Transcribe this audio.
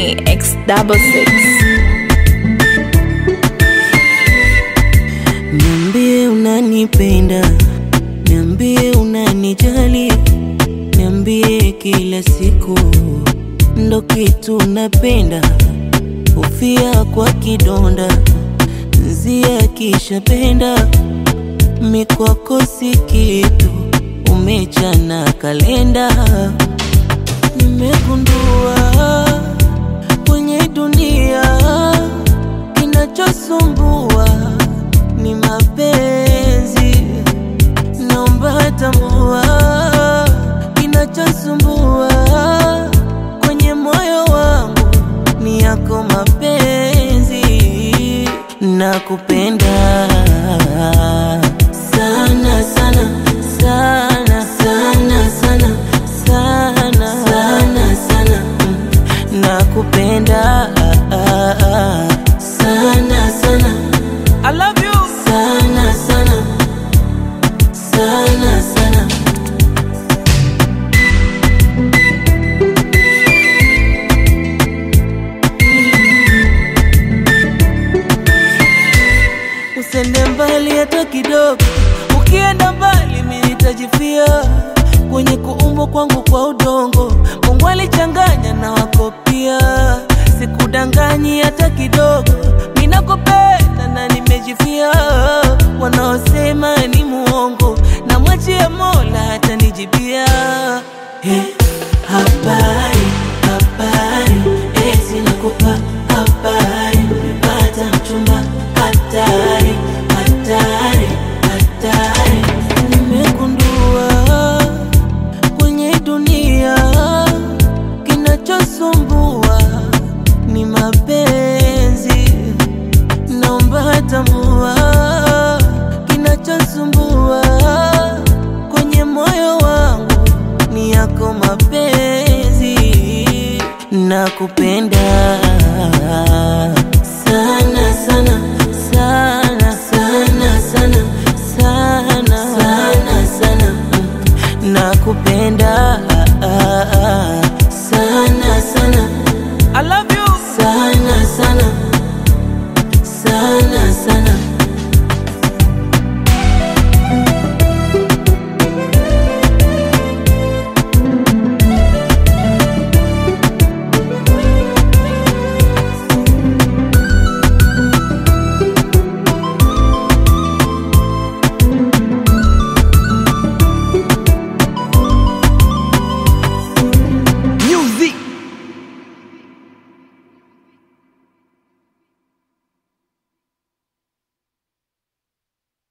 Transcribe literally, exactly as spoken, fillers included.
Genie X double six. Niambie unanipenda, niambie unanijali, niambie kila siku ndo kitu napenda. Ufia kwa kidonda, nzia kisha penda, mikwako si kitu, umechana kalenda. Nimegundua kwenye dunia kinachosumbua ni mapenzi. Naomba tambua kinachosumbua kwenye moyo wangu ni yako mapenzi. Nakupenda sana sana sana sana sana sana sana sana. Nakupenda sana sana. I love you sana sana sana sana. Usende mbali hata kidogo, ukienda mbali mimi nitajifia. Kwenye kuumbwa kwangu kwa udongo, Mungu alichanganya na wako pia. Sikudanganyi hata kidogo, mimi nakupenda na nimejifia. Wanaosema ni muongo, na mwachia Mola atanijibia. Hey, habari, habari, eti nakupa habari, nimepata mchumba hatari, hatari, hatari. Nimegundua kwenye dunia kinachosumbua ni mapenzi. Naomba tambua kinachosumbua kwenye moyo wangu ni yako mapenzi. Nakupenda